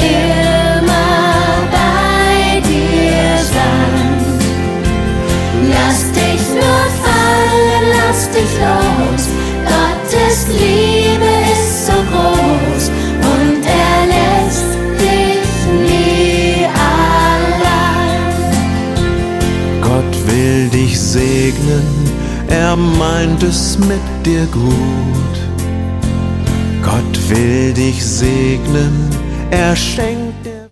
immer bei dir sein. Lass dich nur fallen, lass dich los. Gottes Liebe ist so groß und er lässt dich nie allein. Gott will dich segnen, er meint es mit dir gut. Gott will dich segnen, er schenkt